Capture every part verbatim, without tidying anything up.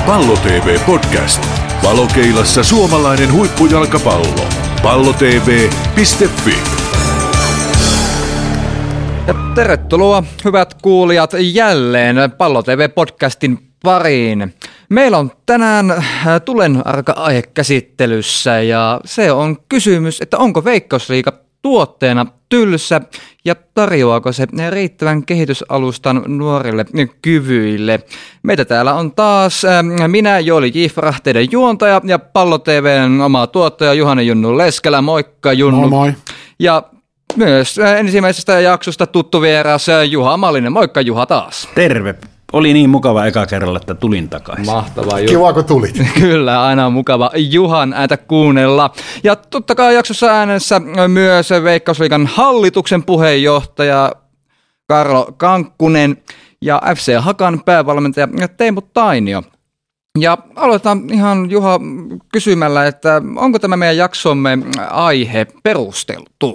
Pallo T V Podcast. Valokeilassa suomalainen huippujalkapallo. pallo t v piste f i. Ja tervetuloa hyvät kuulijat jälleen Pallo T V Podcastin pariin. Meillä on tänään tulen arka aihe käsittelyssä ja se on kysymys, että onko Veikkausliiga tuotteena tylsä ja tarjoaako se riittävän kehitysalustan nuorille kyvyille. Meitä täällä on taas minä, Joeli Jifra, teidän juontaja ja Pallo T V:n oma tuottaja Juhani Junnu Leskelä. Moikka Junnu. Moi moi. Ja myös ensimmäisestä jaksosta tuttu vieras Juha Malinen. Moikka Juha taas. Terve. Oli niin mukava eka kerralla, että tulin takaisin. Mahtavaa. Kiva, kun tulit. Kyllä, aina on mukava Juhan ääntä kuunnella. Ja totta kai jaksossa äänessä myös Veikkausliigan hallituksen puheenjohtaja Karlo Kankkunen ja F C Hakan päävalmentaja Teemu Tainio. Ja aloitetaan ihan Juha kysymällä, että onko tämä meidän jaksomme aihe perusteltu?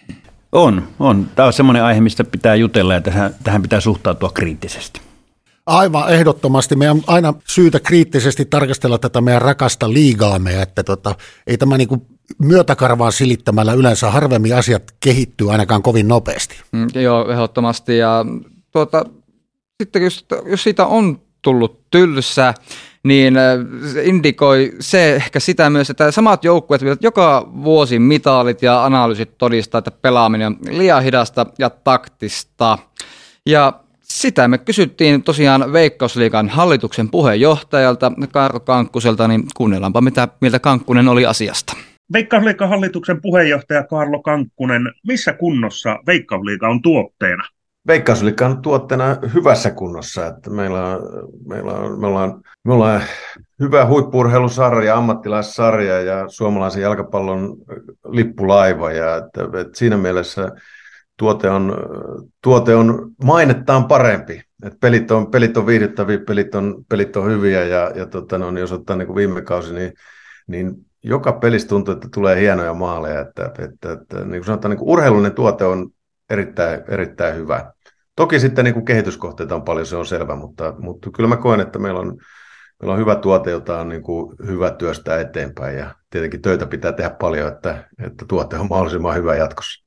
On, on. Tämä on semmoinen aihe, mistä pitää jutella ja tähän, tähän pitää suhtautua kriittisesti. Aivan ehdottomasti. Meidän on aina syytä kriittisesti tarkastella tätä meidän rakasta liigaamme, että tota, ei tämä niinku myötäkarvaan silittämällä yleensä harvemmin asiat kehittyy ainakaan kovin nopeasti. Mm, joo, ehdottomasti. Ja tuota, sitten jos, jos siitä on tullut tylsä, niin indikoi se ehkä sitä myös, että samat joukkueet joka vuosi mitaalit ja analyysit todistaa, että pelaaminen on liian hidasta ja taktista. Ja sitä me kysyttiin tosiaan Veikkausliigan hallituksen puheenjohtajalta Karlo Kankkuselta, niin kuunnellaanpa mitä mieltä Kankkunen oli asiasta. Veikkausliigan hallituksen puheenjohtaja Karlo Kankkunen, missä kunnossa Veikkausliiga on tuotteena? Veikkausliiga on tuotteena hyvässä kunnossa, että meillä on, meillä on, me, ollaan, me ollaan hyvä huippu-urheilusarja, ammattilaissarja ja suomalaisen jalkapallon lippulaiva ja että, että siinä mielessä Tuote on, tuote on mainettaan parempi. Et pelit, on, pelit on viihdyttäviä, pelit on, pelit on hyviä ja, ja tota, no, jos ottaa niin kuin viime kausi, niin, niin joka pelissä tuntuu, että tulee hienoja maaleja. Että, että, että, niin kuin sanotaan, niin kuin urheilullinen tuote on erittäin, erittäin hyvä. Toki sitten niin kuin kehityskohteita on paljon, se on selvä, mutta, mutta kyllä mä koen, että meillä on, meillä on hyvä tuote, jota on niin kuin hyvä työstää eteenpäin ja tietenkin töitä pitää tehdä paljon, että, että tuote on mahdollisimman hyvä jatkossa.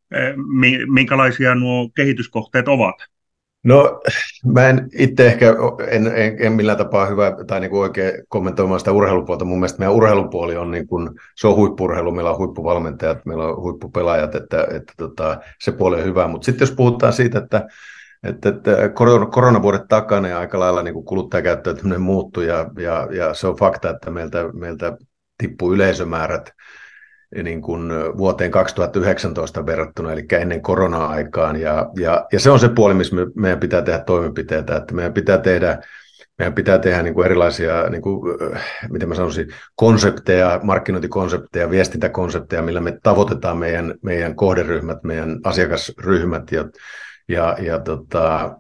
Minkälaisia nuo kehityskohteet ovat? No, mä en itse ehkä, en, en, en millään tapaa hyvä tai niin kuin oikein kommentoimaan sitä urheilupuolta. Mun mielestä meidän urheilupuoli on, niin kuin, se on huippu-urheilu, meillä on huippuvalmentajat, meillä on huippupelaajat, että, että tota, se puoli on hyvä. Mutta sitten jos puhutaan siitä, että, että, että koronavuodet takana ja aika lailla niin kuin kuluttajakäyttäytyminen muuttui ja, ja, ja se on fakta, että meiltä, meiltä tippuu yleisömäärät niin kuin vuoteen kaksituhattayhdeksäntoista verrattuna, eli ennen korona-aikaan, ja, ja, ja se on se puoli, missä me, meidän pitää tehdä toimenpiteitä, että meidän pitää tehdä, meidän pitää tehdä niin kuin erilaisia, niin kuin, miten mä sanoisin, konsepteja, markkinointikonsepteja, viestintäkonsepteja, millä me tavoitetaan meidän, meidän kohderyhmät, meidän asiakasryhmät, ja, ja, ja tota,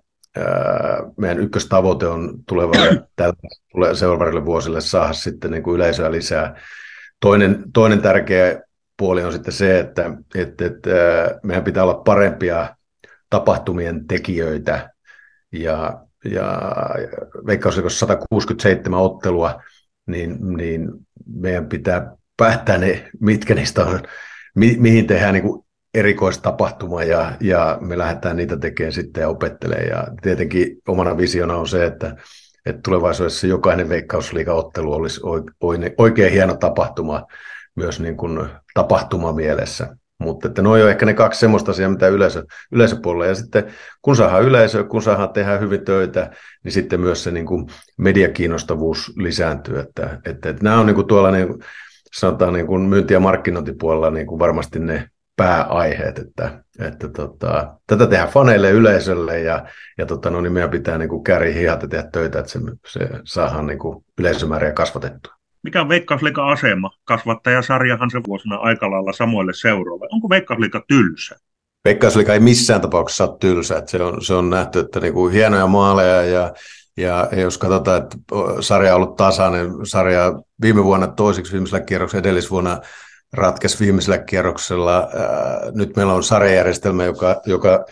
meidän ykköstavoite on tulevalle, tälle, seuraaville vuosille saada sitten niin kuin yleisöä lisää. Toinen, toinen tärkeä puoli on sitten se, että, että, että meidän pitää olla parempia tapahtumien tekijöitä ja, ja Veikkausliigassa sata kuusikymmentäseitsemän ottelua, niin, niin meidän pitää päättää ne, mitkä niistä on, mi, mihin tehdään niin kuin erikoistapahtuma ja, ja me lähdetään niitä tekemään sitten ja opettelemaan. Ja tietenkin omana visiona on se, että että tulevaisuudessa jokainen Veikkausliiga-ottelu olisi oikein hieno tapahtuma myös niin kuin tapahtumamielessä. Mutta että nuo on ehkä ne kaksi semmoista asiaa, mitä yleisö, yleisöpuolella. Ja sitten kun saadaan yleisö, kun saadaan tehdä hyvin töitä, niin sitten myös se niin kuin mediakiinnostavuus lisääntyy. Että, että, että nämä on niin kuin tuolla niin kuin, sanotaan niin kuin myynti- ja markkinointipuolella niin kuin varmasti ne pääaiheet, että, että tota, tätä tehdään faneille, yleisölle ja, ja tota, no, niin meidän pitää niin kuin kääriä hihat ja tehdä töitä, että se, se saadaan niin kuin yleisömääriä kasvatettua. Mikä on Veikkausliigan asema? Kasvattajasarjahan se vuosina aika lailla samoille seuroille. Onko Veikkausliiga tylsä? Veikkausliiga ei missään tapauksessa ole tylsä. Että se, on, se on nähty, että niin kuin hienoja maaleja ja, ja jos katsotaan, että sarja on ollut tasainen, sarja viime vuonna toisiksi viimeisellä kierroksella, edellisvuonna ratkesi viimeisellä kierroksella. Nyt meillä on sarjajärjestelmä, joka, joka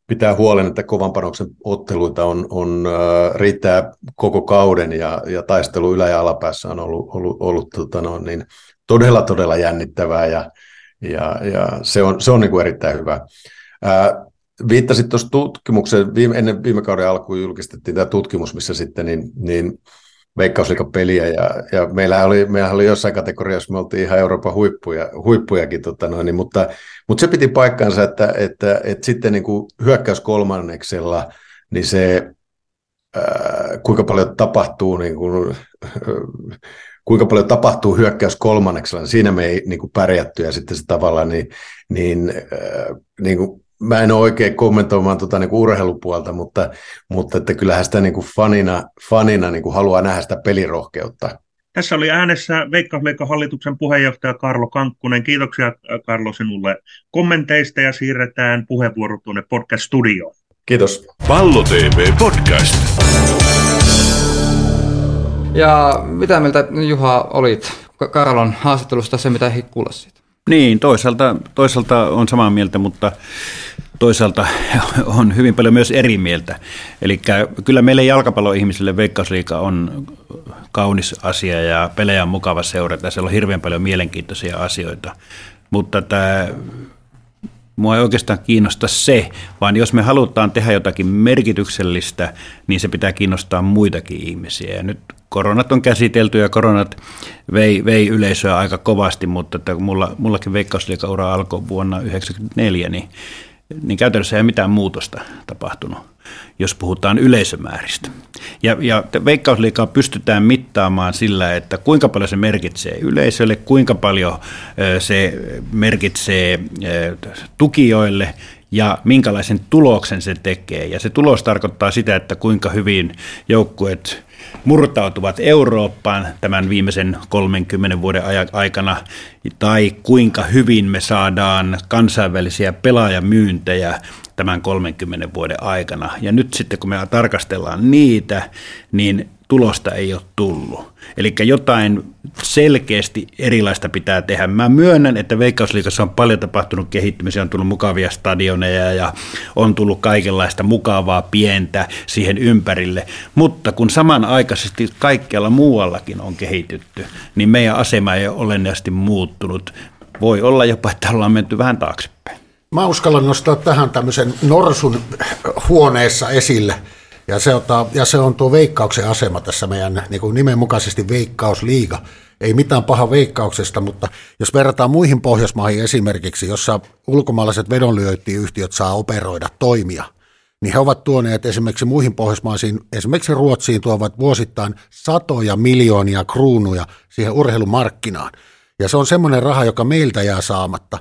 pitää huolen, että kovan panoksen otteluita on, on äh, riittää koko kauden ja, ja taistelu ylä- ja alapäässä on ollut, ollut, ollut tota no, niin todella, todella jännittävää ja, ja, ja se on, se on niin kuin erittäin hyvä. Äh, viittasit tuossa tutkimukseen, viime, ennen viime kauden alkuun julkistettiin tämä tutkimus, missä sitten niin, niin Veikkausliiga-peliä ja, ja meillähän oli, meillähän oli jossain kategoriassa, me oltiin ihan Euroopan huippuja, huippujakin, tota noin, mutta, mutta se piti paikkansa, että, että, että sitten niin kuin hyökkäys kolmanneksella, niin se ää, kuinka paljon tapahtuu, niin kuin, kuinka paljon tapahtuu hyökkäys kolmanneksella, niin siinä me ei niin kuin pärjätty ja sitten se tavallaan niin, niin, ää, niin kuin mä en ole oikein kommentoimaan tuota niin kuin urheilupuolta, mutta, mutta että kyllähän sitä niin kuin fanina, fanina niin kuin haluaa nähdä sitä pelirohkeutta. Tässä oli äänessä Veikkausliigan hallituksen puheenjohtaja Karlo Kankkunen. Kiitoksia Karlo sinulle kommenteista ja siirretään puheenvuoro tuonne podcast-studioon. Kiitos. Pallo T V Podcast. Ja mitä mieltä, Juha, olit Karlon haastattelusta, se mitä ei kuulla siitä? Niin, toisaalta, toisaalta on samaa mieltä, mutta toisaalta on hyvin paljon myös eri mieltä. Eli kyllä meille jalkapalloihmisille Veikkausliiga on kaunis asia ja pelejä on mukava seurata. Siellä on hirveän paljon mielenkiintoisia asioita, mutta tämä, mua ei oikeastaan kiinnosta se, vaan jos me halutaan tehdä jotakin merkityksellistä, niin se pitää kiinnostaa muitakin ihmisiä. Ja nyt koronat on käsitelty ja koronat vei, vei yleisöä aika kovasti, mutta että mulla, mullakin Veikkausliiga-ura alkoi vuonna yhdeksänkymmentäneljä, niin, niin käytännössä ei ole mitään muutosta tapahtunut, jos puhutaan yleisömääristä. Ja, ja Veikkausliigaa pystytään mittaamaan sillä, että kuinka paljon se merkitsee yleisölle, kuinka paljon se merkitsee tukijoille ja minkälaisen tuloksen se tekee. Ja se tulos tarkoittaa sitä, että kuinka hyvin joukkueet murtautuvat Eurooppaan tämän viimeisen kolmenkymmenen vuoden aikana, tai kuinka hyvin me saadaan kansainvälisiä pelaajamyyntejä tämän kolmenkymmenen vuoden aikana. Ja nyt sitten kun me tarkastellaan niitä, niin tulosta ei ole tullut. Eli jotain selkeästi erilaista pitää tehdä. Mä myönnän, että Veikkausliigassa on paljon tapahtunut kehittymisiä, on tullut mukavia stadioneja ja on tullut kaikenlaista mukavaa pientä siihen ympärille. Mutta kun samanaikaisesti kaikkialla muuallakin on kehitytty, niin meidän asema ei ole olennaisesti muuttunut. Voi olla jopa, että ollaan menty vähän taaksepäin. Mä uskallan nostaa tähän tämmöisen norsun huoneessa esille. Ja se, ottaa, ja se on tuo Veikkauksen asema tässä meidän niin kuin nimenmukaisesti Veikkausliiga. Ei mitään paha Veikkauksesta, mutta jos verrataan muihin Pohjoismaihin esimerkiksi, jossa ulkomaalaiset vedonlyöntiyhtiöt saa operoida toimia, niin he ovat tuoneet esimerkiksi muihin Pohjoismaisiin, esimerkiksi Ruotsiin tuovat vuosittain satoja miljoonia kruunuja siihen urheilumarkkinaan. Ja se on semmoinen raha, joka meiltä jää saamatta.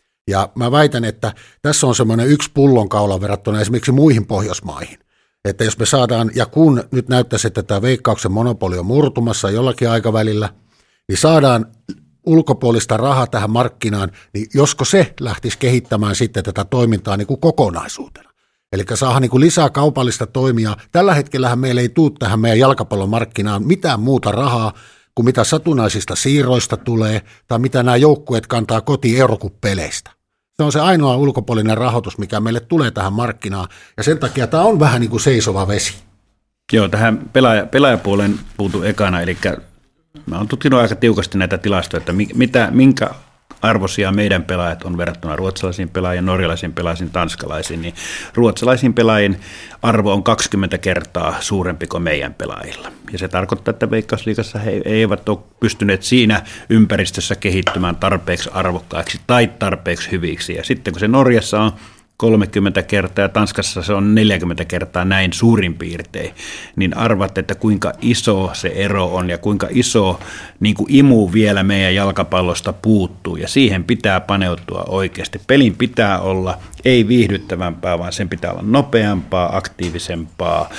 Ja mä väitän, että tässä on semmoinen yksi pullonkaula verrattuna esimerkiksi muihin Pohjoismaihin. Että jos me saadaan, ja kun nyt näyttäisi, että tämä Veikkauksen monopoli on murtumassa jollakin aikavälillä, niin saadaan ulkopuolista rahaa tähän markkinaan, niin josko se lähtisi kehittämään sitten tätä toimintaa niin kuin kokonaisuutena. Eli saadaan niin kuin lisää kaupallista toimia. Tällä hetkellähän meillä ei tule tähän meidän jalkapallon markkinaan mitään muuta rahaa, kuin mitä satunnaisista siirroista tulee, tai mitä nämä joukkueet kantaa kotiin Eurocup-peleistä. Se on se ainoa ulkopuolinen rahoitus, mikä meille tulee tähän markkinaan, ja sen takia tämä on vähän niin kuin seisova vesi. Joo, tähän pelaaja, pelaajapuolen puutu ekana, eli mä oon tutkinut aika tiukasti näitä tilastoja, että mitä, minkä arvoisia meidän pelaajat on verrattuna ruotsalaisiin pelaajiin, norjalaisiin pelaajiin, tanskalaisiin, niin ruotsalaisiin pelaajien arvo on kaksikymmentä kertaa suurempi kuin meidän pelaajilla. Ja se tarkoittaa, että Veikkausliigassa he eivät ole pystyneet siinä ympäristössä kehittymään tarpeeksi arvokkaiksi tai tarpeeksi hyviksi. Ja sitten kun se Norjassa on kolmekymmentä kertaa ja Tanskassa se on neljäkymmentä kertaa näin suurin piirtein, niin arvatte, että kuinka iso se ero on ja kuinka iso niin kuin imu vielä meidän jalkapallosta puuttuu, ja siihen pitää paneutua oikeasti. Pelin pitää olla ei viihdyttävämpää, vaan sen pitää olla nopeampaa, aktiivisempaa,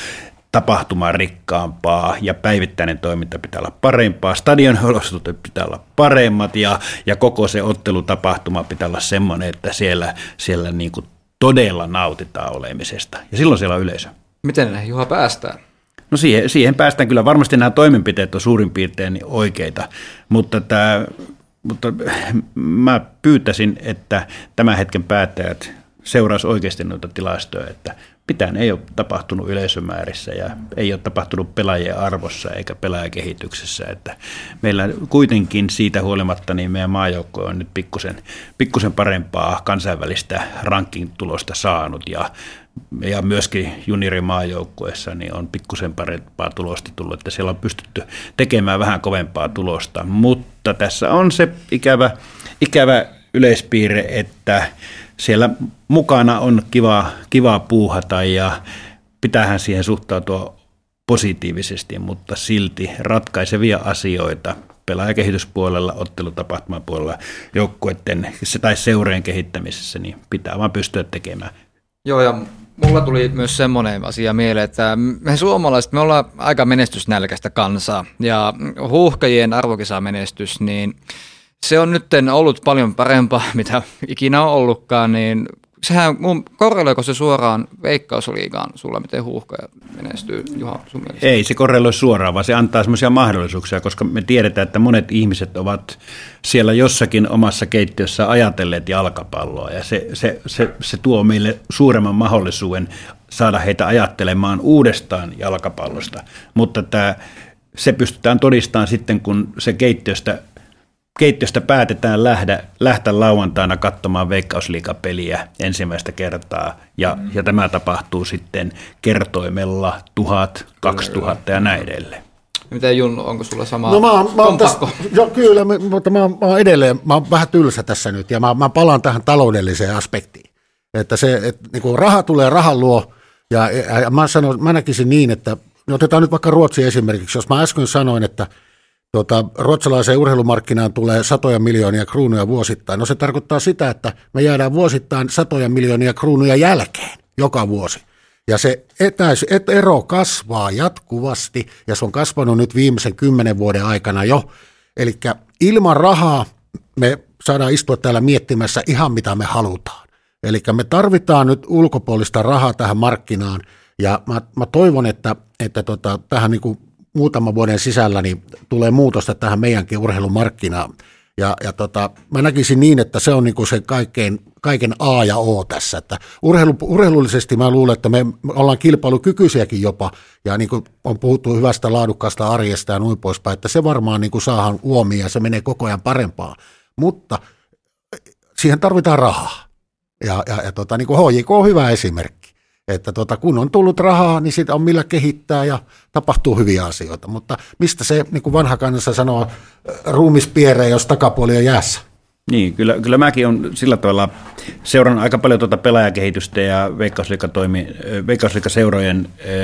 tapahtumarikkaampaa, ja päivittäinen toiminta pitää olla parempaa, stadionolosuhteet pitää olla paremmat, ja, ja koko se ottelutapahtuma pitää olla semmoinen, että siellä, siellä niin kuin todella nautitaan olemisesta. Ja silloin siellä on yleisö. Miten näihin, Juha, päästään? No siihen, siihen päästään kyllä. Varmasti nämä toimenpiteet on suurin piirtein oikeita, mutta, tämä, mutta mä pyytäisin, että tämän hetken päättäjät seurasi oikeasti noita tilastoja, että mitään ei ole tapahtunut yleisömäärissä ja ei ole tapahtunut pelaajien arvossa eikä pelaajakehityksessä. Että meillä kuitenkin siitä huolimatta niin meidän maajoukko on nyt pikkusen, pikkusen parempaa kansainvälistä ranking-tulosta saanut ja, ja myöskin juniorimaajoukkueessa niin on pikkusen parempaa tulosta tullut, että siellä on pystytty tekemään vähän kovempaa tulosta, mutta tässä on se ikävä, ikävä yleispiirre, että siellä mukana on kiva, kiva puuhata ja pitäähän siihen suhtautua positiivisesti, mutta silti ratkaisevia asioita pelaajakehityspuolella, ottelutapahtumapuolella, joukkueiden tai seurojen kehittämisessä, niin pitää vaan pystyä tekemään. Joo, ja mulla tuli myös semmoinen asia mieleen, että me suomalaiset, me ollaan aika menestysnälkäistä kansaa, ja Huuhkajien arvokisamenestys, niin se on nyt ollut paljon parempaa, mitä ikinä on ollutkaan, niin sehän, korreloiko se suoraan Veikkausliigaan sulla, miten Huuhkaja menestyy, Juha, sun mielestä? Ei se korreloi suoraan, vaan se antaa semmoisia mahdollisuuksia, koska me tiedetään, että monet ihmiset ovat siellä jossakin omassa keittiössä ajatelleet jalkapalloa, ja se, se, se, se tuo meille suuremman mahdollisuuden saada heitä ajattelemaan uudestaan jalkapallosta, mutta tämä, se pystytään todistamaan sitten, kun se keittiöstä Keittiöstä päätetään lähdä, lähteä lauantaina katsomaan Veikkausliigapeliä ensimmäistä kertaa, ja, mm. ja tämä tapahtuu sitten kertoimella tuhat, kaksituhatta ja näin edelleen. Miten Junnu, onko sulla sama no, mä oon, mä oon kompakko? Tästä, jo, kyllä, mutta mä, mä oon edelleen, mä oon vähän tylsä tässä nyt, ja mä, mä palaan tähän taloudelliseen aspektiin. Että se, että niin kun raha tulee rahan luo, ja, ja, ja mä, sanon, mä näkisin niin, että otetaan nyt vaikka Ruotsi esimerkiksi, jos mä äsken sanoin, että Tuota, ruotsalaiseen urheilumarkkinaan tulee satoja miljoonia kruunuja vuosittain. No se tarkoittaa sitä, että me jäädään vuosittain satoja miljoonia kruunuja jälkeen joka vuosi. Ja se etäis, et, ero kasvaa jatkuvasti ja se on kasvanut nyt viimeisen kymmenen vuoden aikana jo. Eli ilman rahaa me saadaan istua täällä miettimässä ihan mitä me halutaan. Eli me tarvitaan nyt ulkopuolista rahaa tähän markkinaan ja mä, mä toivon, että, että tota, tähän niin kuin muutaman vuoden sisällä niin tulee muutosta tähän meidänkin urheilumarkkinaan. Ja, ja tota, mä näkisin niin, että se on niin kuin se kaikkein, kaiken A ja O tässä. Että urheilu, urheilullisesti mä luulen, että me ollaan kilpailukykyisiäkin jopa, ja niin kuin on puhuttu hyvästä laadukkaasta arjesta ja noin poispäin, että se varmaan niin kuin saadaan uomia ja se menee koko ajan parempaa. Mutta siihen tarvitaan rahaa. Ja, ja, ja tota, niin kuin H J K on hyvä esimerkki. Että tota, kun on tullut rahaa, niin sitä on millä kehittää ja tapahtuu hyviä asioita. Mutta mistä se, niin kuin vanha kansa sanoo, ruumis pieree, jos takapuoli on jäässä? Niin, kyllä, kyllä mäkin on sillä tavalla seurannut aika paljon tuota pelaajakehitystä ja Veikkausliigaseurojen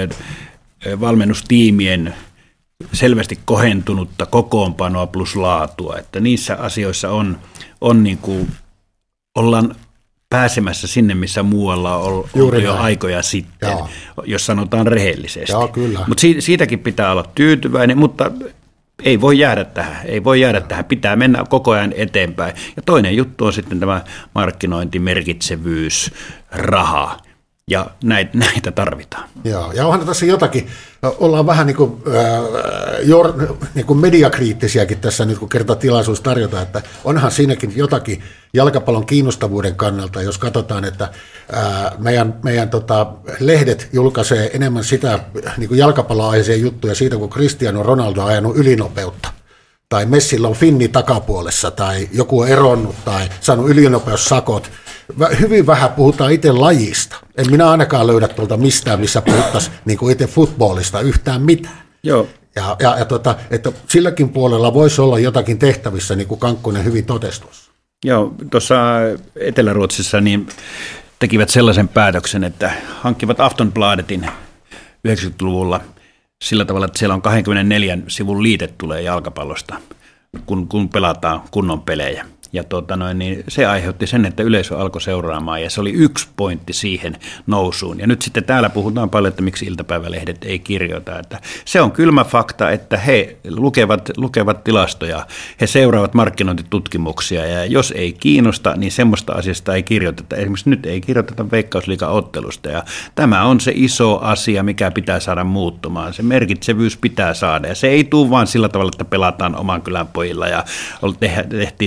valmennustiimien selvästi kohentunutta kokoonpanoa plus laatua. Että niissä asioissa on, on niin kuin, ollaan pääsemässä sinne, missä muualla on ollut jo aikoja sitten, Jaa. jos sanotaan rehellisesti. Mutta si- siitäkin pitää olla tyytyväinen, mutta ei voi jäädä tähän. Ei voi jäädä tähän. Pitää mennä koko ajan eteenpäin. Ja toinen juttu on sitten tämä markkinointi, merkitsevyys, raha. Ja näitä, näitä tarvitaan. Joo, ja onhan tässä jotakin, ollaan vähän niin kuin, äh, jor, niin kuin mediakriittisiäkin tässä nyt, kun kerta tilaisuus tarjota, että onhan siinäkin jotakin jalkapallon kiinnostavuuden kannalta, jos katsotaan, että äh, meidän, meidän tota, lehdet julkaisee enemmän sitä niin kuin jalkapalloaiheisia juttuja siitä, kun Cristiano Ronaldo on ajanut ylinopeutta, tai Messillä on finni takapuolessa, tai joku on eronnut, tai saanut ylinopeussakot. Hyvin vähän puhutaan itse lajista. En minä ainakaan löydä tuolta mistään, missä puhuttaisiin niin kuin itse futballista yhtään mitään. Joo. Ja, ja, ja tota, että silläkin puolella voisi olla jotakin tehtävissä, niin kuin Kankkunen hyvin totesi tuossa. Joo, tuossa Etelä-Ruotsissa niin tekivät sellaisen päätöksen, että hankkivat Aftonbladetin yhdeksänkymmentäluvulla sillä tavalla, että siellä on kaksikymmentäneljä sivun liite tulee jalkapallosta, kun, kun pelataan kunnon pelejä. Ja tuota noin, niin se aiheutti sen, että yleisö alkoi seuraamaan, ja se oli yksi pointti siihen nousuun. Ja nyt sitten täällä puhutaan paljon, että miksi iltapäivälehdet ei kirjoita. Että se on kylmä fakta, että he lukevat, lukevat tilastoja, he seuraavat markkinointitutkimuksia, ja jos ei kiinnosta, niin semmoista asiasta ei kirjoiteta. Esimerkiksi nyt ei kirjoiteta Veikkausliiga-ottelusta, ja tämä on se iso asia, mikä pitää saada muuttumaan. Se merkitsevyys pitää saada, ja se ei tule vaan sillä tavalla, että pelataan oman kylän pojilla, ja tehtiin nyt ihan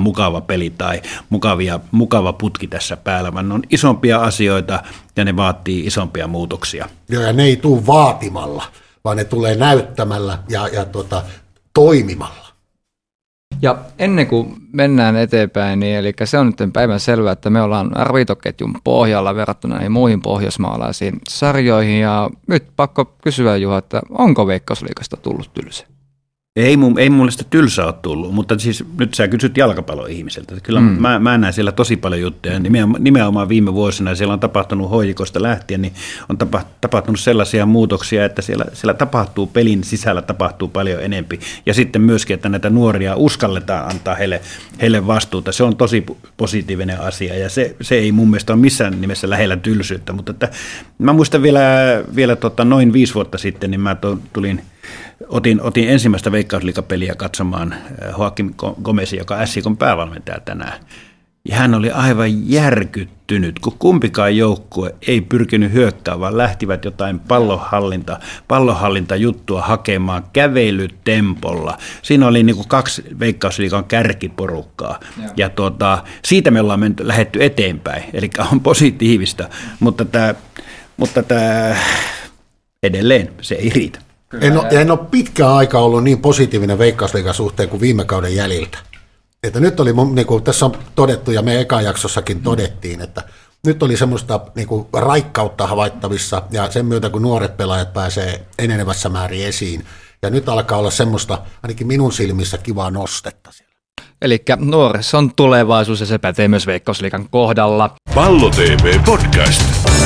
mukava peli tai mukavia, mukava putki tässä päällä, vaan ne on isompia asioita ja ne vaatii isompia muutoksia. Joo, ja ne ei tule vaatimalla, vaan ne tulee näyttämällä ja, ja tota, toimimalla. Ja ennen kuin mennään eteenpäin, niin eli se on nyt päivän selvää, että me ollaan ravintoketjun pohjalla verrattuna näihin muihin pohjoismaalaisiin sarjoihin. Ja nyt pakko kysyä, Juha, että onko Veikkausliigasta tullut tylsä? Ei, mun, ei mulle sitä tylsä ole tullut, mutta siis nyt sä kysyt jalkapalloihmiseltä. Kyllä mm. mä, mä näen siellä tosi paljon juttuja. Nimenomaan viime vuosina siellä on tapahtunut hoikosta lähtien, niin on tapahtunut sellaisia muutoksia, että siellä, siellä tapahtuu pelin sisällä tapahtuu paljon enempi. Ja sitten myöskin, että näitä nuoria uskalletaan antaa heille, heille vastuuta. Se on tosi positiivinen asia ja se, se ei mun mielestä ole missään nimessä lähellä tylsyyttä. Mutta että, mä muistan vielä, vielä tota, noin viisi vuotta sitten, niin mä to, tulin... Otin, otin ensimmäistä Veikkausliigapeliä katsomaan Joakim Gomezia, joka on S I K:n päävalmentaja tänään. Ja hän oli aivan järkyttynyt, kun kumpikaan joukkue ei pyrkinyt hyökkäämään, vaan lähtivät jotain pallonhallinta, pallonhallintajuttua hakemaan kävelytempolla. Siinä oli niin kuin kaksi Veikkausliigan kärkiporukkaa. Ja, ja tuota, siitä me ollaan menty, lähdetty eteenpäin, eli on positiivista, mutta tämä, mutta tämä edelleen se ei riitä. En ole, en ole pitkään aikaa ollut niin positiivinen Veikkausliigan suhteen kuin viime kauden jäljiltä. Että nyt oli, niin kuin tässä on todettu ja me eka jaksossakin todettiin, että nyt oli semmoista niin kuin raikkautta havaittavissa ja sen myötä kun nuoret pelaajat pääsee enenevässä määrin esiin. Ja nyt alkaa olla semmoista, ainakin minun silmissä, kivaa nostetta siellä. Eli nuorissa on tulevaisuus ja se pätee myös Veikkausliigan kohdalla. Pallo T V Podcast.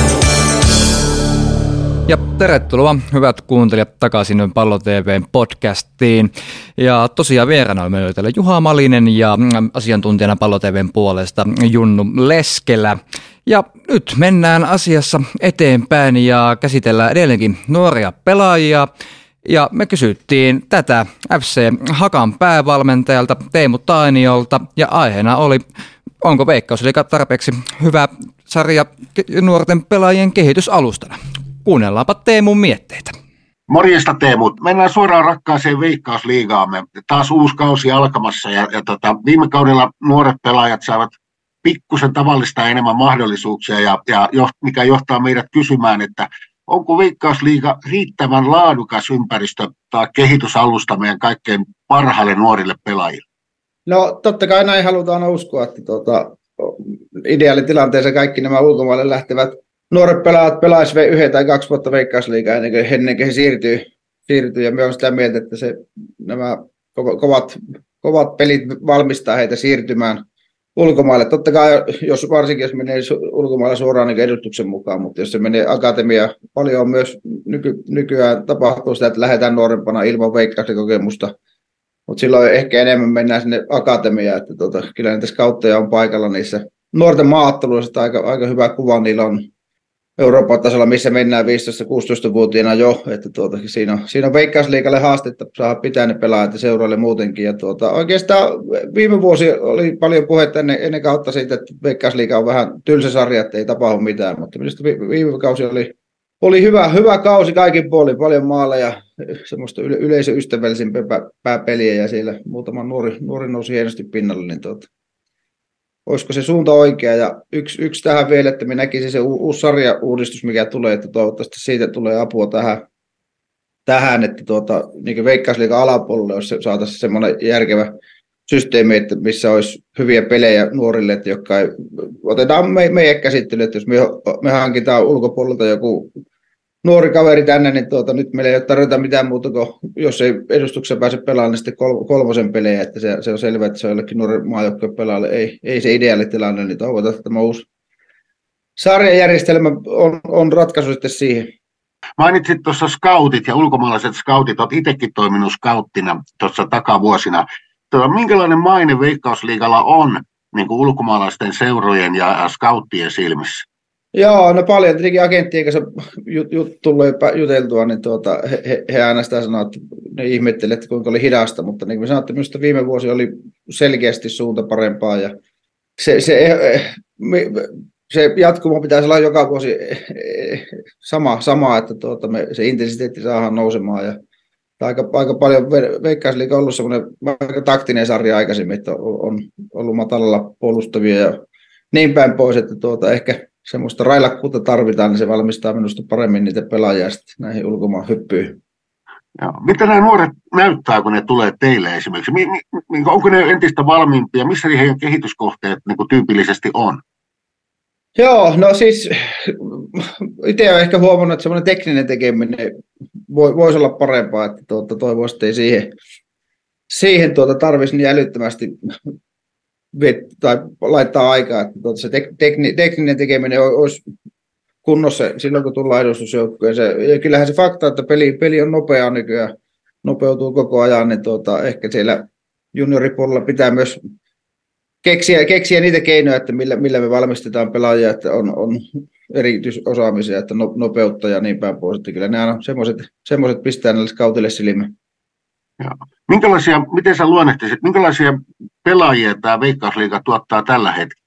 Ja tervetuloa hyvät kuuntelijat takaisin Pallo T V:n podcastiin. Ja tosiaan vieraana meillä oli täällä Juha Malinen ja asiantuntijana Pallo T V:n puolesta Junnu Leskelä. Ja nyt mennään asiassa eteenpäin ja käsitellään edelleenkin nuoria pelaajia. Ja me kysyttiin tätä F C Hakan päävalmentajalta Teemu Tainiolta ja aiheena oli, onko Veikkausliiga tarpeeksi hyvä sarja nuorten pelaajien kehitysalustana. Kuunnellaanpa Teemun mietteitä. Morjesta Teemu. Mennään suoraan rakkaaseen Veikkausliigaamme. Taas uusi kausi alkamassa ja, ja tota, viime kaudella nuoret pelaajat saavat pikkusen tavallista enemmän mahdollisuuksia ja, ja jo, mikä johtaa meidät kysymään, että onko Veikkausliiga riittävän laadukas ympäristö tai kehitysalusta meidän kaikkein parhaille nuorille pelaajille? No totta kai näin halutaan uskoa, että tuota, ideaalitilanteessa kaikki nämä ulkomaille lähtevät nuoret pelaajat pelaisivat yhden tai kaksi vuotta Veikkausliigaa ennen kuin, ennen kuin he siirtyy, siirtyy. Ja me on sitä mieltä, että se, nämä kovat, kovat pelit valmistaa heitä siirtymään ulkomaille. Totta kai, jos, varsinkin jos menee ulkomaille suoraan niin edustuksen mukaan, mutta jos se menee akatemia, paljon on myös nyky, nykyään tapahtuu sitä, että lähdetään nuorempana ilman Veikkausliigakokemusta. Mutta silloin ehkä enemmän mennään sinne akatemiaan, että tota, kyllä niitä scoutteja on paikalla niissä nuorten maaotteluissa, aika, aika hyvä kuva niillä on Euroopan tasolla, missä mennään viisitoista-kuusitoista-vuotiaana jo, että tuota, siinä, on, siinä on Veikkausliigalle haastetta saada pitää ne pelaajat ja seuraille muutenkin. Ja tuota, oikeastaan viime vuosi oli paljon puhetta ennen, ennen kautta siitä, että Veikkausliiga on vähän tylsä sarja, että ei tapahdu mitään, mutta minusta viime kausi oli, oli hyvä, hyvä kausi kaikin puolin, paljon maaleja, semmoista yle, yleisöystävällisempää peliä ja siellä muutama nuori, nuori nousi hienosti pinnalle, niin tuota, olisiko se suunta oikea, ja yksi, yksi tähän vielä, että me näkisin se u- uusi sarjauudistus, mikä tulee, että toivottavasti siitä tulee apua tähän, tähän että tuota, niin Veikkausliigan alapuolelle, jos saataisiin semmoinen järkevä systeemi, että missä olisi hyviä pelejä nuorille, että jotka ei, otetaan me, meidän käsittelyyn, että jos me, me hankitaan ulkopuolelta joku nuori kaveri tänne, niin tuota, nyt meillä ei ole tarvita mitään muuta kuin, jos ei edustuksessa pääse pelaamaan, niin sitten kol- kolmosen pelejä, että se, se on selvä, että se on jollekin nuoren maajoukkojen pelaajalle, ei, ei se ideaalitilanne, niin toivotaan, että tämä uusi sarjajärjestelmä on, on ratkaisu sitten siihen. Mainitsit tuossa scoutit ja ulkomaalaiset scoutit, olet itsekin toiminut scouttina tuossa takavuosina. Tuota, minkälainen maine Veikkausliigalla on niin kuin ulkomaalaisten seurojen ja scouttien silmissä? Joo, no paljon tietenkin agenttien kanssa jut, jut, tullut juteltua, niin tuota, he, he aina sitä sanoo, että ne ihmettelevät, että kuinka oli hidasta, mutta niin kuin sanoitte, minusta viime vuosi oli selkeästi suunta parempaa ja se, se, se jatkumo pitäisi olla joka vuosi sama, sama että tuota, me, se intensiteetti saadaan nousemaan ja aika, aika paljon Veikkausliiga on ollut semmoinen aika taktinen sarja aikaisemmin, että on ollut matalalla puolustavia ja niin päin pois, että tuota, ehkä semmoista railakkuutta tarvitaan, niin se valmistaa minusta paremmin niitä pelaajia näihin ulkomaan hyppyihin. Joo. Mitä nämä nuoret näyttää, kun ne tulee teille esimerkiksi? Mi, mi, onko ne entistä valmiimpia? Missä heidän kehityskohteet niin kuin tyypillisesti on? Joo, no siis itse olen ehkä huomannut, että semmoinen tekninen tekeminen voi, voisi olla parempaa, että tuota, toivoisi, että ei siihen, siihen tuota tarvitsisi niin älyttömästi tai laittaa aikaa, että tuota, se tek, tekni, tekninen tekeminen olisi kunnossa silloin, kun tullaan edustusjoukkueeseen. Ja kyllähän se fakta, että peli, peli on nopeaa nykyään, nopeutuu koko ajan, niin tuota, ehkä siellä junioripuolella pitää myös keksiä, keksiä niitä keinoja, että millä, millä me valmistetaan pelaajia, että on, on erityisosaamisia, että no, nopeutta ja niin päin pois. Että kyllä nämä on semmoiset, semmoiset pistää näille skautille silmään. Minkälaisia, miten sä luonnehtisit, minkälaisia pelaajia tämä Veikkausliiga tuottaa tällä hetkellä?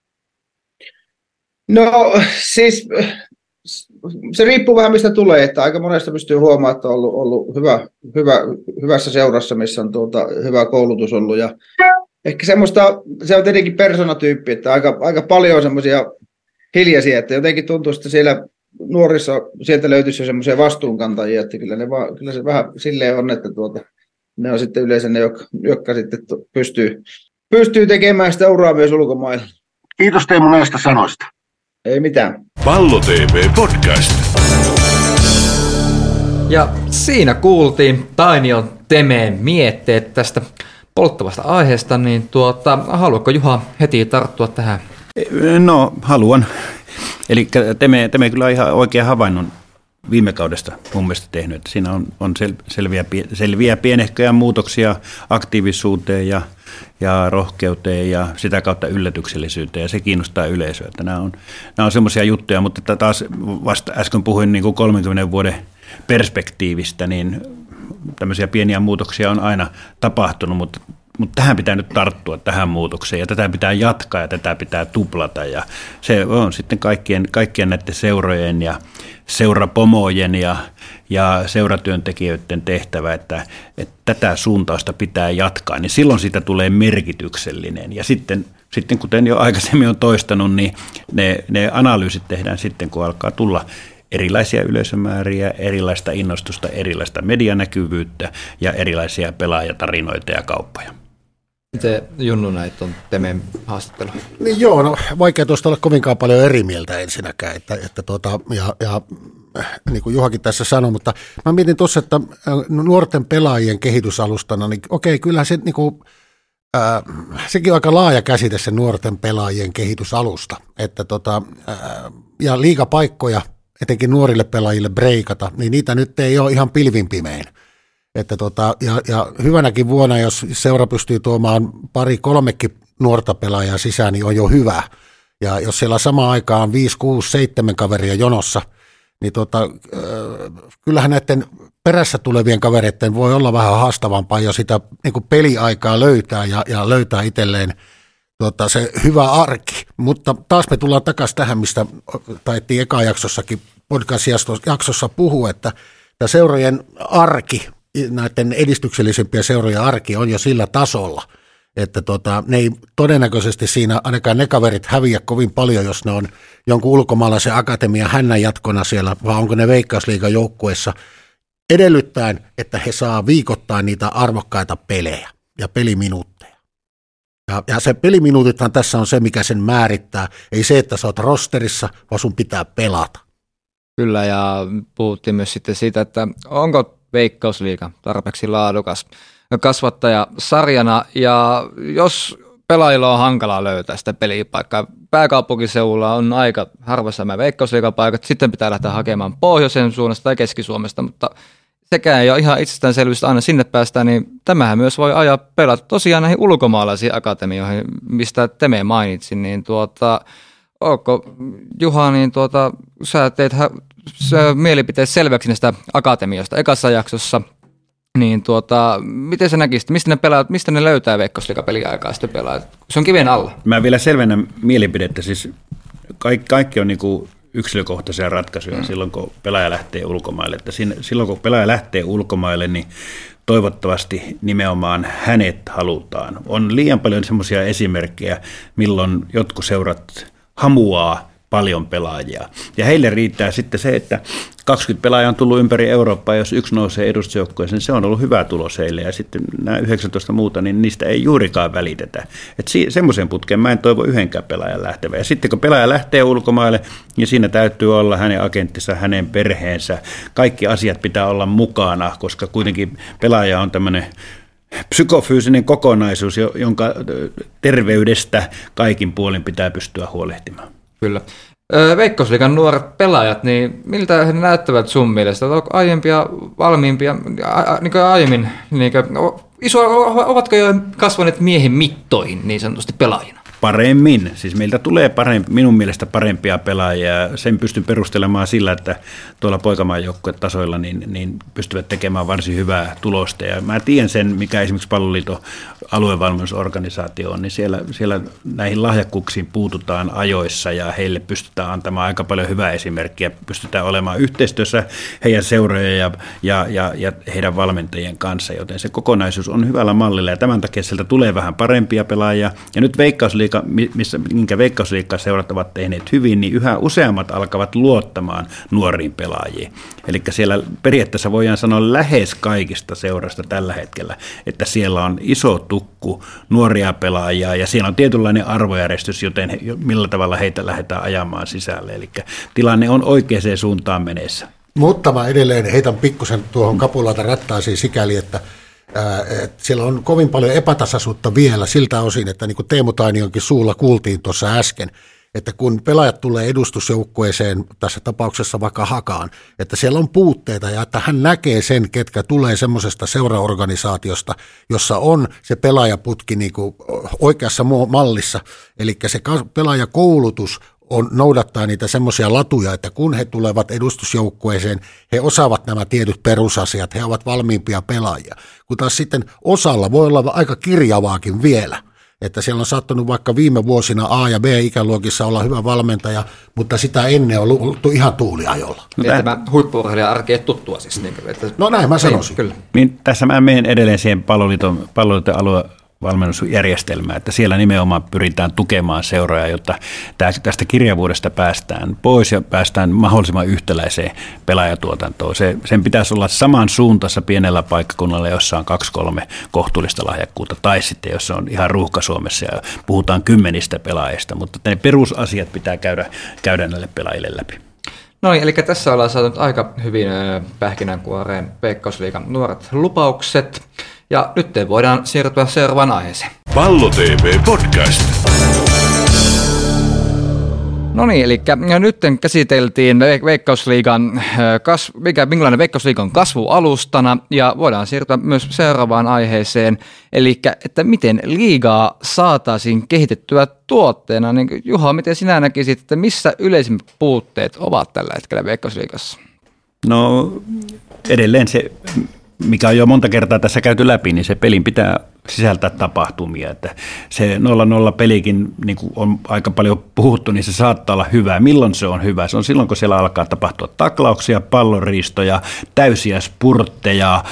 No siis se riippuu vähän mistä tulee, että aika monesta pystyy huomaamaan, että on ollut, ollut hyvä, hyvä, hyvässä seurassa, missä on tuota, hyvä koulutus ollut ja ehkä semmoista, se on tietenkin persoonatyyppi, että aika, aika paljon on semmoisia hiljaisia, että jotenkin tuntuu, että siellä nuorissa sieltä löytyisi jo semmoisia vastuunkantajia, että kyllä, ne vaan, kyllä se vähän silleen on, että tuota, ne on sitten yleensä ne, jotka, jotka sitten pystyy, pystyy tekemään sitä uraa myös ulkomailla. Kiitos Teemu näistä sanoista. Ei mitään. Pallo T V Podcast. Ja siinä kuultiin Tainion Temeen mietteet tästä polttavasta aiheesta, niin tuota, haluatko Juha heti tarttua tähän? No, haluan. Eli Teme, Teme kyllä ihan oikein havainnon viime kaudesta mun mielestä tehnyt, että siinä on, on sel, selviä, selviä pienehköjä muutoksia aktiivisuuteen ja, ja rohkeuteen ja sitä kautta yllätyksellisyyteen, ja se kiinnostaa yleisöä. Että nämä on, nämä on semmoisia juttuja, mutta taas vasta äsken puhuin niin kuin kolmenkymmenen vuoden perspektiivistä, niin tämmöisiä pieniä muutoksia on aina tapahtunut, mutta Mutta tähän pitää nyt tarttua, tähän muutokseen, ja tätä pitää jatkaa, ja tätä pitää tuplata, ja se on sitten kaikkien, kaikkien näiden seurojen ja seurapomojen ja, ja seuratyöntekijöiden tehtävä, että, että tätä suuntausta pitää jatkaa, niin silloin siitä tulee merkityksellinen, ja sitten, sitten kuten jo aikaisemmin on toistanut, niin ne, ne analyysit tehdään sitten, kun alkaa tulla erilaisia yleisömääriä, erilaista innostusta, erilaista medianäkyvyyttä ja erilaisia pelaajatarinoita ja kauppoja. Miten Junnu näitä on Temeen haastattelu? Niin joo, no vaikea tuosta olla kovinkaan paljon eri mieltä ensinnäkään, että, että tuota, ja, ja niin kuin Juhakin tässä sanoi, mutta mä mietin tuossa, että nuorten pelaajien kehitysalustana, niin okei, kyllähän se niin kuin, äh, sekin on aika laaja käsite se nuorten pelaajien kehitysalusta, että tota, äh, ja liigapaikkoja etenkin nuorille pelaajille breikata, niin niitä nyt ei ole ihan pilvin pimein. Että tota, ja, ja hyvänäkin vuonna, jos seura pystyy tuomaan pari kolmekin nuorta pelaajaa sisään, niin on jo hyvä. Ja jos siellä samaan aikaan on viisi, kuusi, seitsemän kaveria jonossa, niin tota, äh, kyllähän näiden perässä tulevien kavereiden voi olla vähän haastavampaa jo sitä niin kuin peliaikaa löytää ja, ja löytää itselleen tota, se hyvä arki. Mutta taas me tullaan takaisin tähän, mistä taittiin eka jaksossakin podcast-jaksossa puhua, että tämä seurojen arki, näiden edistyksellisimpien seurojen arki on jo sillä tasolla, että tota, ne ei todennäköisesti siinä ainakaan ne kaverit häviä kovin paljon, jos ne on jonkun ulkomaalaisen akatemian hännän jatkona siellä, vaan onko ne Veikkausliigan joukkueessa edellyttäen, että he saa viikoittain niitä arvokkaita pelejä ja peliminuutteja. Ja, ja se peliminuutithan tässä on se, mikä sen määrittää. Ei se, että sä oot rosterissa, vaan sun pitää pelata. Kyllä, ja puhuttiin myös sitten siitä, että onko Veikkausliiga tarpeeksi laadukas kasvattaja sarjana, ja jos pelaajilla on hankalaa löytää sitä pelipaikkaa, pääkaupunkiseudulla on aika harvassa nämä Veikkausliigapaikat, sitten pitää lähteä hakemaan pohjoisen suunnasta tai Keski-Suomesta, mutta sekään ei ole ihan itsestäänselvyys, että aina sinne päästään, niin tämähän myös voi ajaa pelata tosiaan näihin ulkomaalaisiin akatemioihin, mistä Teme mainitsin, niin tuota, ootko Juha, niin tuota, sä teet mielipiteet selväksi näistä akatemioista ekassa jaksossa, niin tuota, miten sä näkisit, mistä ne pelaat, mistä ne löytää Veikkausliigapeliaikaa sitten pelaat? Se on kiven alla. Mä vielä selvennän mielipidettä, siis kaikki, kaikki on niinku yksilökohtaisia ratkaisuja mm. silloin, kun pelaaja lähtee ulkomaille. Että siinä, silloin, kun pelaaja lähtee ulkomaille, niin toivottavasti nimenomaan hänet halutaan. On liian paljon semmoisia esimerkkejä, milloin jotkut seurat hamuaa paljon pelaajia. Ja heille riittää sitten se, että kaksikymmentä pelaajaa on tullut ympäri Eurooppaa, jos yksi nousee edustusjoukkueeseen, se on ollut hyvä tulos heille. Ja sitten nämä yhdeksäntoista muuta, niin niistä ei juurikaan välitetä. Että semmoisen putkeen mä en toivo yhdenkään pelaajan lähtevän. Ja sitten kun pelaaja lähtee ulkomaille, niin siinä täytyy olla hänen agenttinsa, hänen perheensä. Kaikki asiat pitää olla mukana, koska kuitenkin pelaaja on tämmöinen psykofyysinen kokonaisuus, jonka terveydestä kaikin puolin pitää pystyä huolehtimaan. Kyllä. Veikkausliigan nuoret pelaajat, niin miltä he näyttävät sun mielestä? Ovatko aiempia, valmiimpia, a, niin kuin aiemmin, niin kuin, iso, ovatko jo kasvaneet miehen mittoihin niin sanotusti pelaajina? Paremmin. Siis meiltä tulee parempi, minun mielestä parempia pelaajia. Sen pystyn perustelemaan sillä, että tuolla poikamaanjoukkuetasoilla niin, niin pystyvät tekemään varsin hyvää tulosta. Ja mä tiedän sen, mikä esimerkiksi Palloliiton aluevalmennusorganisaatio on, niin siellä, siellä näihin lahjakkuuksiin puututaan ajoissa ja heille pystytään antamaan aika paljon hyvää esimerkkiä. Pystytään olemaan yhteistyössä heidän seurojen ja, ja, ja, ja heidän valmentajien kanssa, joten se kokonaisuus on hyvällä mallilla ja tämän takia sieltä tulee vähän parempia pelaajia. Ja nyt Veikkausliiga, missä, minkä Veikkausliigan seurat ovat tehneet hyvin, niin yhä useammat alkavat luottamaan nuoriin pelaajiin. Eli siellä periaatteessa voidaan sanoa lähes kaikista seurasta tällä hetkellä, että siellä on iso tukku nuoria pelaajia ja siellä on tietynlainen arvojärjestys, joten he, millä tavalla heitä lähdetään ajamaan sisälle. Eli tilanne on oikeaan suuntaan menessä. Mutta mä edelleen heitän pikkusen tuohon kapulata rattaisiin sikäli, että ää, et siellä on kovin paljon epätasaisuutta vielä siltä osin, että niin kuin Teemu Tainionkin suulla kuultiin tuossa äsken, että kun pelaajat tulee edustusjoukkueeseen, tässä tapauksessa vaikka Hakaan, että siellä on puutteita ja että hän näkee sen, ketkä tulee semmoisesta seuraorganisaatiosta, jossa on se pelaajaputki niin kuin oikeassa mallissa, eli se pelaajakoulutus on, noudattaa niitä semmoisia latuja, että kun he tulevat edustusjoukkueeseen, he osaavat nämä tietyt perusasiat, he ovat valmiimpia pelaajia, kun taas sitten osalla voi olla aika kirjavaakin vielä. Että siellä on saattanut vaikka viime vuosina A- ja B-ikäluokissa olla hyvä valmentaja, mutta sitä ennen on ollut ihan tuuliajolla. No, tämä huippu-urheilijan arki ei tuttua siis. Niin, että... No näin mä sanoisin. Kyllä. Niin, tässä mä menen edelleen siihen Palloliiton, Palloliiton aluevalmennusjärjestelmään, että siellä nimenomaan pyritään tukemaan seuroja, jotta tästä kirjavuudesta päästään pois ja päästään mahdollisimman yhtäläiseen pelaajatuotantoon. Se, sen pitäisi olla samansuuntaisessa pienellä paikkakunnalla, jossa on kaksi kolme kohtuullista lahjakkuutta, tai sitten jos on ihan ruuhka Suomessa ja puhutaan kymmenistä pelaajista, mutta ne perusasiat pitää käydä, käydä näille pelaajille läpi. No niin, eli tässä ollaan saatu aika hyvin pähkinänkuoreen Veikkausliigan nuoret lupaukset. Ja nyt voidaan siirtyä seuraavaan aiheeseen. Pallo T V Podcast. No niin, eli nyt käsiteltiin Veikkausliigan, mikä, minkälainen Veikkausliigan kasvualustana, ja voidaan siirtyä myös seuraavaan aiheeseen, eli että miten liigaa saataisiin kehitettyä tuotteena. Niin Juha, miten sinä näkisit, että missä yleisimmät puutteet ovat tällä hetkellä Veikkausliigassa? No edelleen se, mikä on jo monta kertaa tässä käyty läpi, niin se pelin pitää sisältää tapahtumia. Että se nolla nolla pelikin, niin kuin on aika paljon puhuttu, niin se saattaa olla hyvä. Milloin se on hyvä? Se on silloin, kun siellä alkaa tapahtua taklauksia, pallonriistoja, täysiä spurtteja,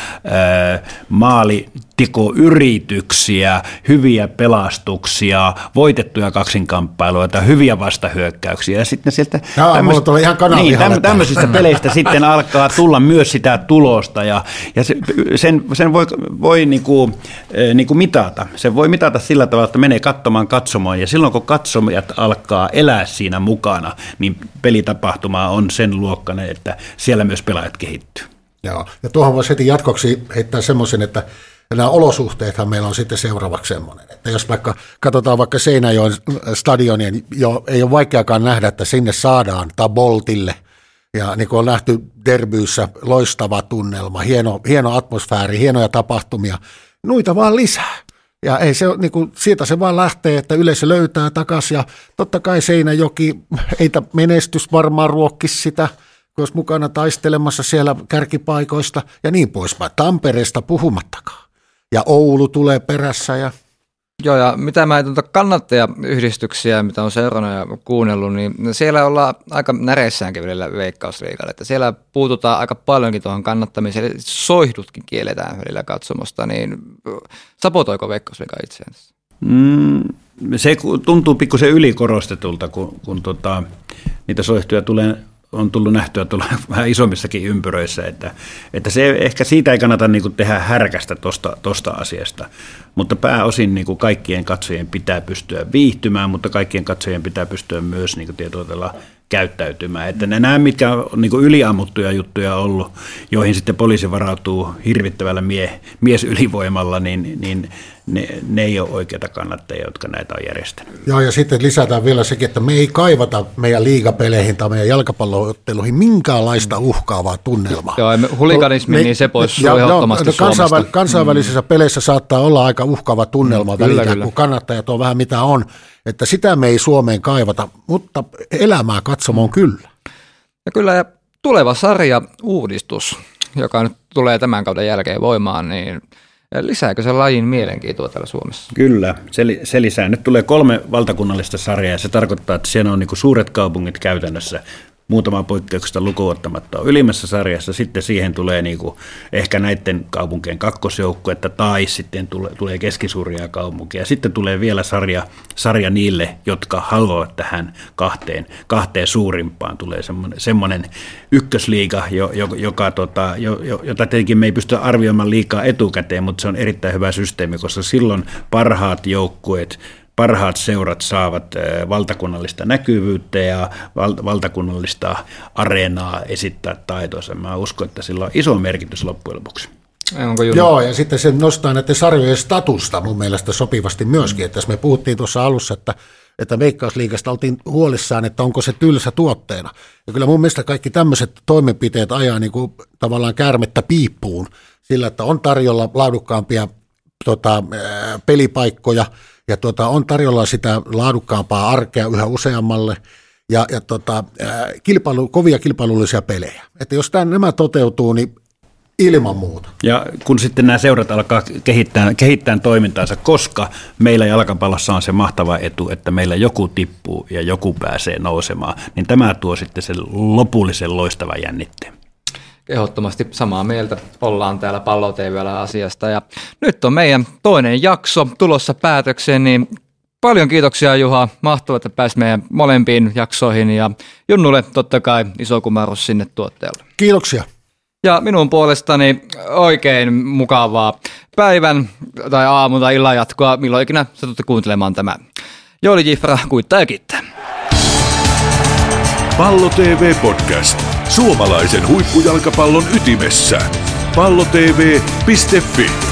maalitekoyrityksiä, hyviä pelastuksia, voitettuja kaksinkamppailuita, hyviä vastahyökkäyksiä. Ja sitten sieltä no, tämmöisistä, ihan niin, tämmöisistä peleistä sitten alkaa tulla myös sitä tulosta. Ja, ja se, sen, sen voi, voi niin kuin, niin kuin mitata. Se voi mitata sillä tavalla, että menee katsomaan katsomaan, ja silloin kun katsomajat alkaa elää siinä mukana, niin pelitapahtuma on sen luokkainen, että siellä myös pelaajat kehittyy. Joo, ja tuohon voisi heti jatkoksi heittää semmoisen, että nämä olosuhteethan meillä on sitten seuraavaksi semmoinen, että jos vaikka katsotaan vaikka Seinäjoen stadionien, jo ei ole vaikeakaan nähdä, että sinne saadaan Taboltille, ja niin kuin on nähty derbyissä, loistava tunnelma, hieno, hieno atmosfääri, hienoja tapahtumia, noita vaan lisää. Ja ei se, niin kuin, siitä se vaan lähtee, että yleisö löytää takaisin, ja totta kai Seinäjoki, ei menestys varmaan ruokkisi sitä, kun olisi mukana taistelemassa siellä kärkipaikoista ja niin poispäin. Tampereesta puhumattakaan. Ja Oulu tulee perässä ja Joo, ja mitä mä tuota kannattajayhdistyksiä, mitä on seurannut ja kuunnellut, niin siellä ollaan aika näreissäänkin välillä Veikkausliigalle, että siellä puututaan aika paljonkin tuohon kannattamiseen, soihdutkin kielletään välillä katsomosta, niin sabotoiko Veikkausliiga itseään? Mm, se tuntuu pikkusen ylikorostetulta, kun, kun tota, niitä soihtuja tulee, on tullut nähtyä tuolla vähän isommissakin ympyröissä, että, että se ehkä siitä ei kannata niin kuin tehdä härkästä tosta, tosta asiasta, mutta pääosin niin kuin kaikkien katsojien pitää pystyä viihtymään, mutta kaikkien katsojien pitää pystyä myös niin kuin tietyllä käyttäytymään. Että nämä, mitkä on niin kuin yliammuttuja juttuja ollut, joihin sitten poliisi varautuu hirvittävällä mie, miesylivoimalla, niin, niin ne, ne ei ole oikeita kannattajia, jotka näitä on järjestänyt. Joo, ja sitten lisätään vielä sekin, että me ei kaivata meidän liigapeleihin tai meidän jalkapallootteluihin minkäänlaista uhkaavaa tunnelmaa. Joo, huliganismi, me, niin se pois ehdottomasti no, kansainväl, kansainvälisissä mm. peleissä saattaa olla aika uhkaava tunnelma mm, välillä, kyllä, kun kannattajat on vähän mitä on. Että sitä me ei Suomeen kaivata, mutta elämää katsomoon kyllä. Ja kyllä ja tuleva sarja uudistus, joka nyt tulee tämän kauden jälkeen voimaan, niin lisääkö se lajin mielenkiintoa täällä Suomessa? Kyllä, se, se lisää. Nyt tulee kolme valtakunnallista sarjaa ja se tarkoittaa, että siellä on niin kuin suuret kaupungit käytännössä. Muutama poikkeuksesta lukuun ottamatta on ylimmässä sarjassa, sitten siihen tulee niinku ehkä näiden kaupunkien kakkosjoukkuetta tai sitten tulee, tulee keskisuuria kaupunkia. Sitten tulee vielä sarja, sarja niille, jotka haluavat tähän kahteen, kahteen suurimpaan. Tulee semmoinen, semmoinen ykkösliiga, jo, jo, joka, tota, jo, jota tietenkin me ei pysty arvioimaan liikaa etukäteen, mutta se on erittäin hyvä systeemi, koska silloin parhaat joukkueet, parhaat seurat saavat valtakunnallista näkyvyyttä ja valtakunnallista areenaa esittää taitoansa. Mä uskon, että sillä on iso merkitys loppujen lopuksi. Joo, ja sitten se nostaa näiden sarjojen statusta mun mielestä sopivasti myöskin. Että jos me puhuttiin tuossa alussa, että, että Veikkausliigasta oltiin huolissaan, että onko se tylsä tuotteena. Ja kyllä mun mielestä kaikki tämmöiset toimenpiteet ajaa niin kuin tavallaan käärmettä piippuun sillä, että on tarjolla laadukkaampia tota, pelipaikkoja, ja tuota, on tarjolla sitä laadukkaampaa arkea yhä useammalle ja, ja tota, kilpailu, kovia kilpailullisia pelejä. Että jos tämän, nämä toteutuu, niin ilman muuta. Ja kun sitten nämä seurat alkaa kehittää, kehittää toimintaansa, koska meillä jalkapallossa on se mahtava etu, että meillä joku tippuu ja joku pääsee nousemaan, niin tämä tuo sitten sen lopullisen loistavan jännitteen. Ehdottomasti samaa mieltä ollaan täällä Pallo T V:llä asiasta ja nyt on meidän toinen jakso tulossa päätökseen, niin paljon kiitoksia Juha, mahtavaa, että pääsit meidän molempiin jaksoihin ja Junnulle totta kai iso kumarus sinne tuottajalle. Kiitoksia. Ja minun puolestani oikein mukavaa päivän tai aamun tai illan jatkoa, milloin ikinä satutte kuuntelemaan tämän. Jooli Jifra, kuittaa ja kiittää. Pallo T V Podcast. Suomalaisen huippujalkapallon ytimessä. pallo t v piste f i